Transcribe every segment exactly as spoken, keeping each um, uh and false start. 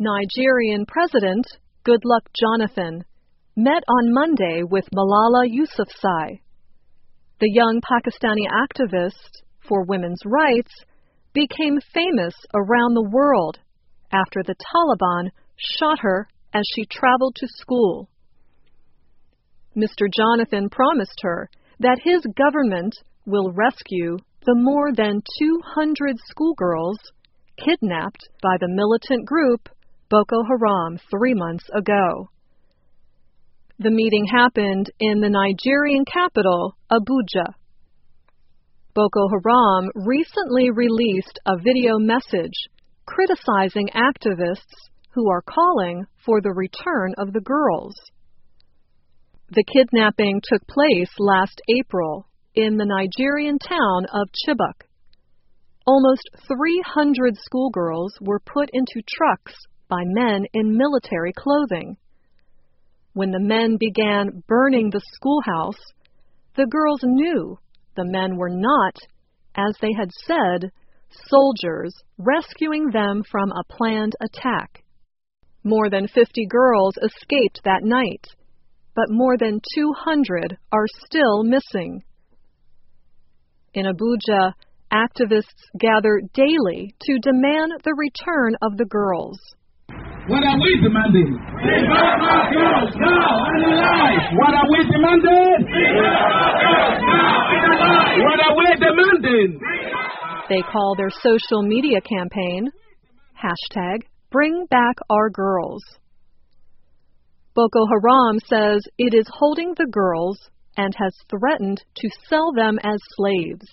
Nigerian President Goodluck Jonathan met on Monday with Malala Yousafzai. The young Pakistani activist for women's rights became famous around the world after the Taliban shot her as she traveled to school. Mister Jonathan promised her that his government will rescue the more than two hundred schoolgirls kidnapped by the militant group Boko Haram three months ago. The meeting happened in the Nigerian capital, Abuja. Boko Haram recently released a video message criticizing activists who are calling for the return of the girls. The kidnapping took place last April in the Nigerian town of Chibok. Almost three hundred schoolgirls were put into trucks by men in military clothing. When the men began burning the schoolhouse, the girls knew the men were not, as they had said, soldiers rescuing them from a planned attack. More than fifty girls escaped that night, but more than two hundred are still missing. In Abuja, activists gather daily to demand the return of the girls. What are we demanding? We want our girls now and alive. What are we demanding? We want our girls now and alive. What are we demanding? They call their social media campaign, hashtag Bring Back Our Girls. Boko Haram says it is holding the girls and has threatened to sell them as slaves.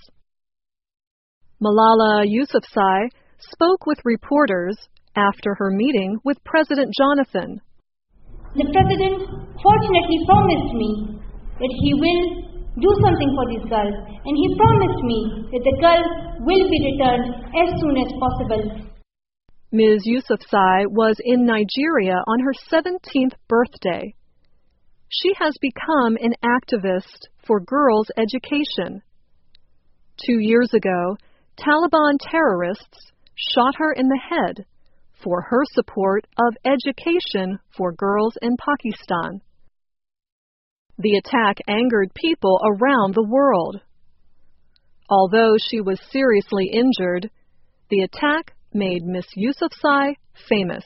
Malala Yousafzai spoke with reporters after her meeting with President Jonathan. The President fortunately promised me that he will do something for these girls, and he promised me that the girls will be returned as soon as possible. Miz Yousafzai was in Nigeria on her seventeenth birthday. She has become an activist for girls' education. Two years ago, Taliban terrorists shot her in the head for her support of education for girls in Pakistan. The attack angered people around the world. Although she was seriously injured, the attack made Miss Yousafzai famous.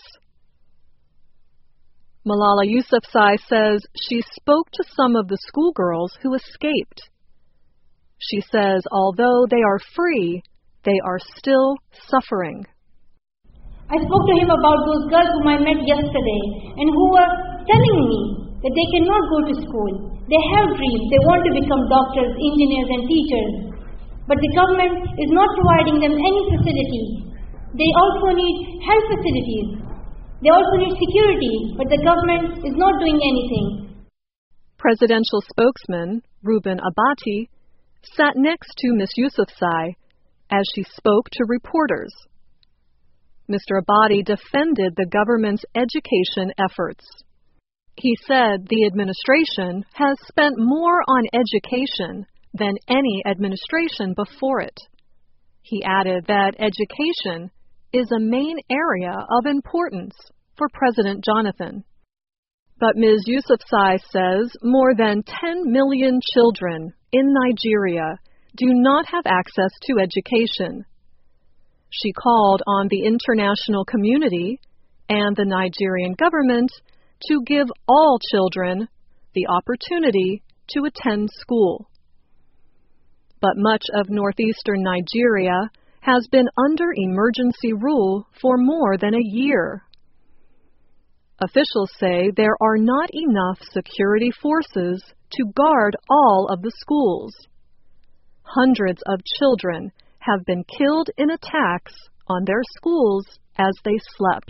Malala Yousafzai says she spoke to some of the schoolgirls who escaped. She says although they are free, they are still suffering. I spoke to him about those girls whom I met yesterday and who were telling me that they cannot go to school. They have dreams. They want to become doctors, engineers, and teachers. But the government is not providing them any facility. They also need health facilities. They also need security, but the government is not doing anything. Presidential spokesman Reuben Abati sat next to Miss Yousafzai as she spoke to reporters. Mister Abati defended the government's education efforts. He said the administration has spent more on education than any administration before it. He added that education is a main area of importance for President Jonathan. But Miz Yousafzai says more than ten million children in Nigeria do not have access to education. She called on the international community and the Nigerian government to give all children the opportunity to attend school. But much of northeastern Nigeria has been under emergency rule for more than a year. Officials say there are not enough security forces to guard all of the schools. Hundreds of children have been killed in attacks on their schools as they slept.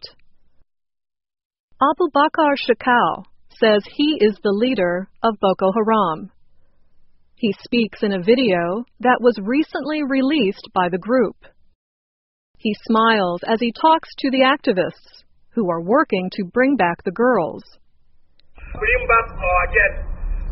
Abubakar Shekau says he is the leader of Boko Haram. He speaks in a video that was recently released by the group. He smiles as he talks to the activists who are working to bring back the girls. Bring back our jet.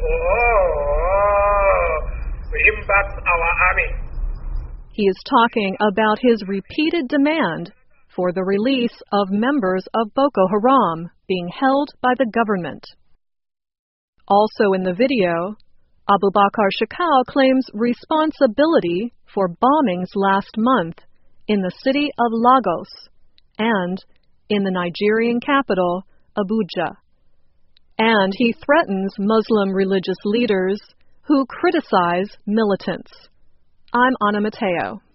Oh, bring back our army. He is talking about his repeated demand for the release of members of Boko Haram being held by the government. Also in the video, Abubakar Shekau claims responsibility for bombings last month in the city of Lagos and in the Nigerian capital, Abuja. And he threatens Muslim religious leaders who criticize militants. I'm Ana Mateo.